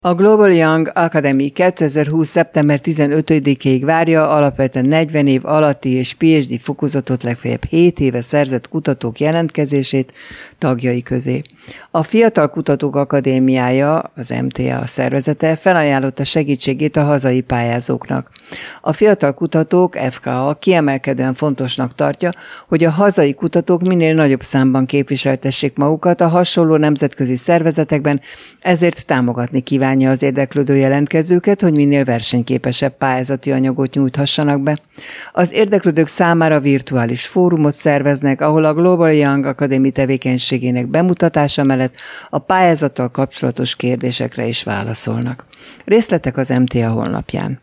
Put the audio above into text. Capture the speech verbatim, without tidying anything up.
A Global Young Academy kétezer-húsz. szeptember tizenötödikéig várja alapvetően negyven év alatti és pé há dé fokozatot legfeljebb hét éve szerzett kutatók jelentkezését tagjai közé. A Fiatal Kutatók Akadémiája, az em té á szervezete felajánlotta segítségét a hazai pályázóknak. A fiatal kutatók ef ká á kiemelkedően fontosnak tartja, hogy a hazai kutatók minél nagyobb számban képviseltessék magukat a hasonló nemzetközi szervezetekben, ezért támogatni kívánja az érdeklődő jelentkezőket, hogy minél versenyképesebb pályázati anyagot nyújthassanak be. Az érdeklődők számára virtuális fórumot szerveznek, ahol a Global Young Academy tevékenységének bemutatása mellett a pályázattal kapcsolatos kérdésekre is válaszolnak. Részletek az em té á honlapján.